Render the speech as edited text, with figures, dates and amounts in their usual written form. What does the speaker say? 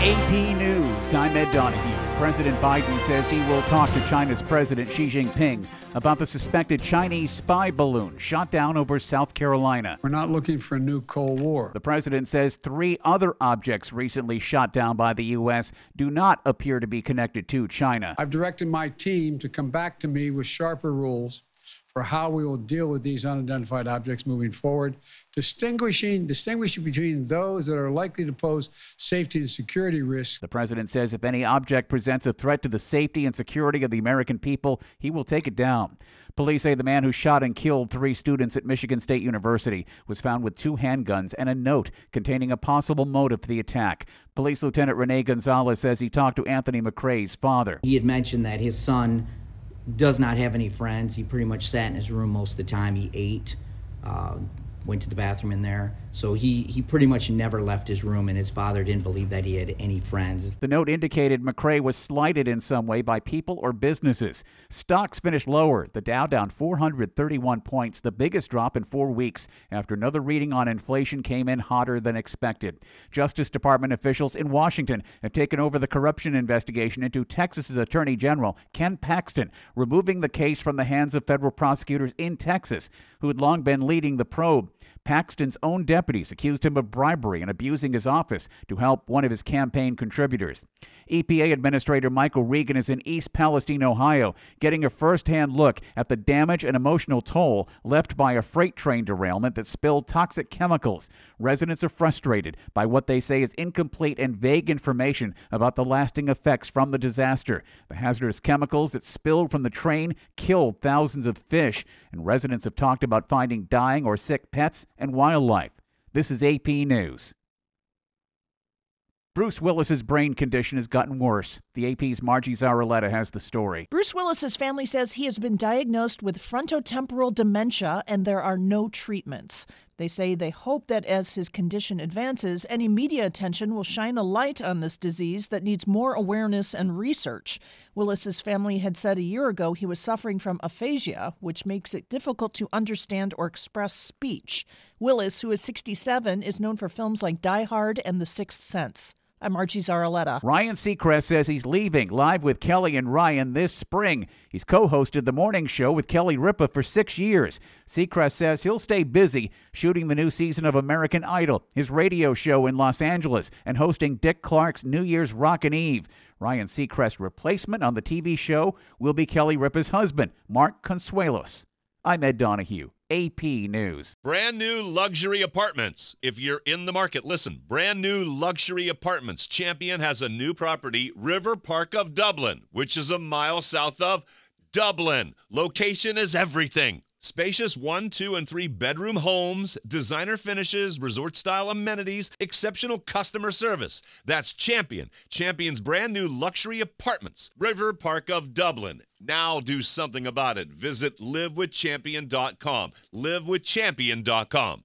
AP News, I'm Ed Donahue. President Biden says he will talk to China's President Xi Jinping about the suspected Chinese spy balloon shot down over South Carolina. We're not looking for a new Cold War. The president says 3 other objects recently shot down by the U.S. do not appear to be connected to China. I've directed my team to come back to me with sharper rules for how we will deal with these unidentified objects moving forward, distinguishing between those that are likely to pose safety and security risks. The president says if any object presents a threat to the safety and security of the American people, he will take it down. Police say the man who shot and killed 3 students at Michigan State University was found with 2 handguns and a note containing a possible motive for the attack. Police Lieutenant Rene Gonzalez says he talked to Anthony McRae's father. He had mentioned that his son does not have any friends. He pretty much sat in his room most of the time. He ate, went to the bathroom in there. So he pretty much never left his room, and his father didn't believe that he had any friends. The note indicated McRae was slighted in some way by people or businesses. Stocks finished lower. The Dow down 431 points, the biggest drop in 4 weeks after another reading on inflation came in hotter than expected. Justice Department officials in Washington have taken over the corruption investigation into Texas's Attorney General Ken Paxton, removing the case from the hands of federal prosecutors in Texas, who had long been leading the probe. Paxton's own deputies accused him of bribery and abusing his office to help one of his campaign contributors. EPA Administrator Michael Regan is in East Palestine, Ohio, getting a first-hand look at the damage and emotional toll left by a freight train derailment that spilled toxic chemicals. Residents are frustrated by what they say is incomplete and vague information about the lasting effects from the disaster. The hazardous chemicals that spilled from the train killed thousands of fish, and residents have talked about finding dying or sick pets and wildlife. This is AP News. Bruce Willis's brain condition has gotten worse. The AP's Margie Zaraletta has the story. Bruce Willis's family says he has been diagnosed with frontotemporal dementia and there are no treatments. They say they hope that as his condition advances, any media attention will shine a light on this disease that needs more awareness and research. Willis's family had said a year ago he was suffering from aphasia, which makes it difficult to understand or express speech. Willis, who is 67, is known for films like Die Hard and The Sixth Sense. I'm Margie Zaraletta. Ryan Seacrest says he's leaving Live with Kelly and Ryan this spring. He's co-hosted the morning show with Kelly Ripa for 6 years. Seacrest says he'll stay busy shooting the new season of American Idol, his radio show in Los Angeles, and hosting Dick Clark's New Year's Rockin' Eve. Ryan Seacrest's replacement on the TV show will be Kelly Ripa's husband, Mark Consuelos. I'm Ed Donahue. AP News. Brand new luxury apartments. If you're in the market, listen. Brand new luxury apartments. Champion has a new property, River Park of Dublin, which is a mile south of Dublin. Location is everything. Spacious 1, 2, and 3 bedroom homes, designer finishes, resort-style amenities, exceptional customer service. That's Champion. Champion's brand new luxury apartments. River Park of Dublin. Now do something about it. Visit livewithchampion.com. livewithchampion.com.